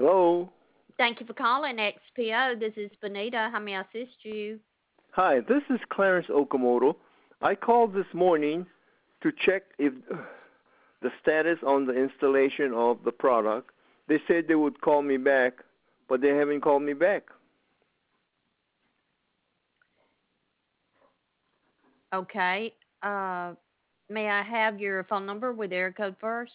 Hello. Thank you for calling XPO. This is Benita. How may I assist you? Hi, this is Clarence Okamoto. I called this morning to check if the status on the installation of the product. They said they would call me back, but they haven't called me back. Okay. May I have your phone number with area code first?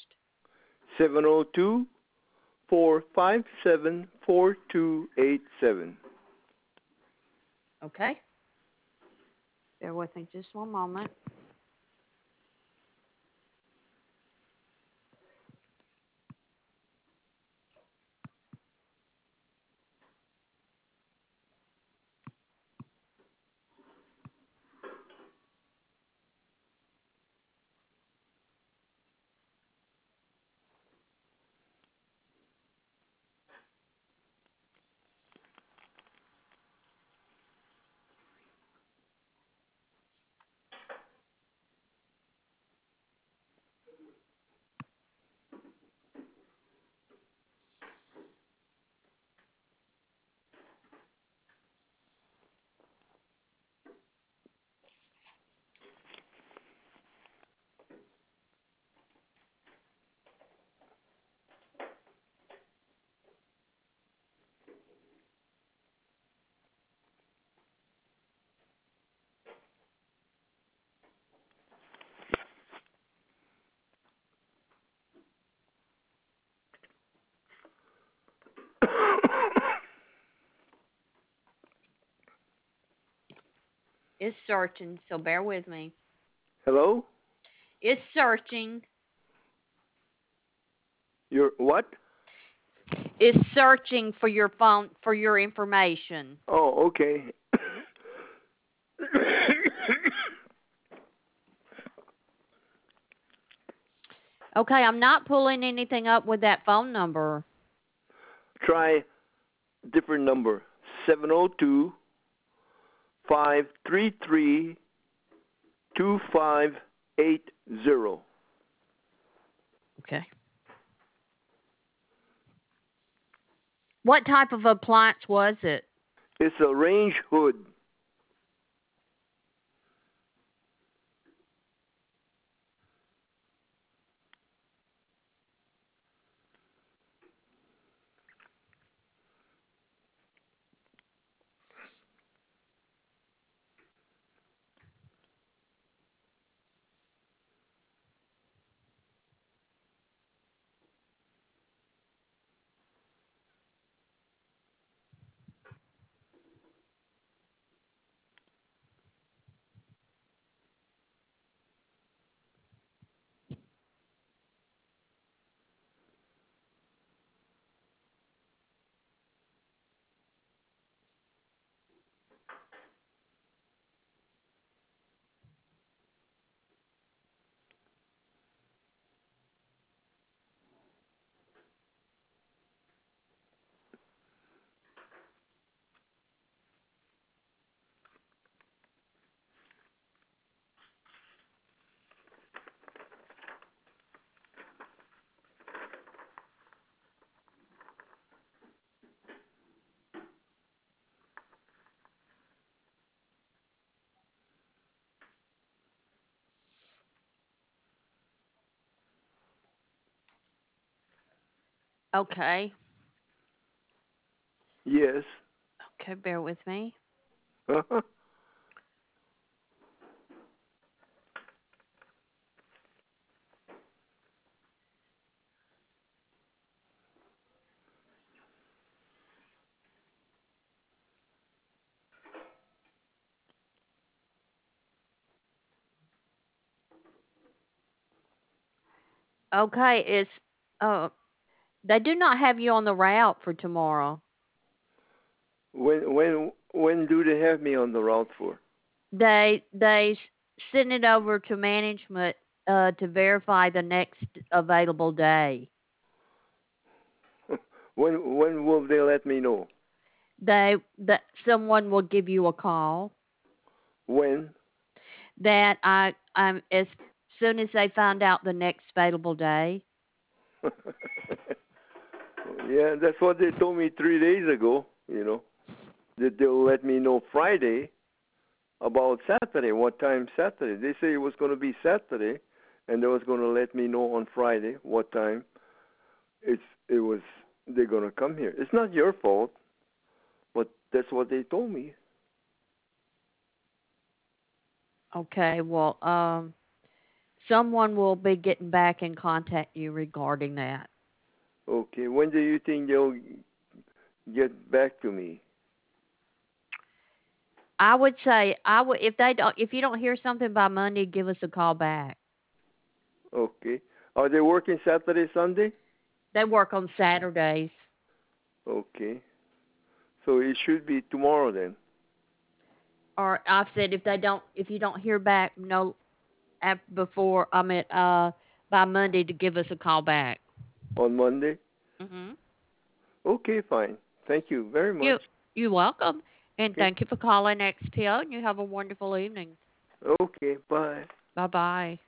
702-457-4287. Okay. Bear with me just one moment. It's searching, so bear with me. Hello? It's searching. You're what? It's searching for your phone for your information. Oh, okay. Okay, I'm not pulling anything up with that phone number. Try different number. 702-533-2580. Okay. What type of appliance was it? It's a range hood. Okay. Yes. Okay, bear with me. Okay, it's uh they do not have you on the route for tomorrow. When do they have me on the route for? They send it over to management to verify the next available day. When will they let me know? That someone will give you a call. When? That I'm as soon as they find out the next available day. Yeah, that's what they told me 3 days ago. That they'll let me know Friday about Saturday. What time Saturday? They say it was going to be Saturday, and they was going to let me know on Friday what time. It was they're going to come here. It's not your fault, but that's what they told me. Okay, well, someone will be getting back in contact you regarding that. Okay, when do you think they'll get back to me? I would say if you don't hear something by Monday, give us a call back. Okay. Are they working Saturday, Sunday? They work on Saturdays. Okay. So it should be tomorrow then. Or I've said if you don't hear back before by Monday to give us a call back. On Monday? Mhm. Okay, fine. Thank you very You much. you're welcome, and Okay. thank you for calling XPO. And you have a wonderful evening. Okay, bye. Bye bye.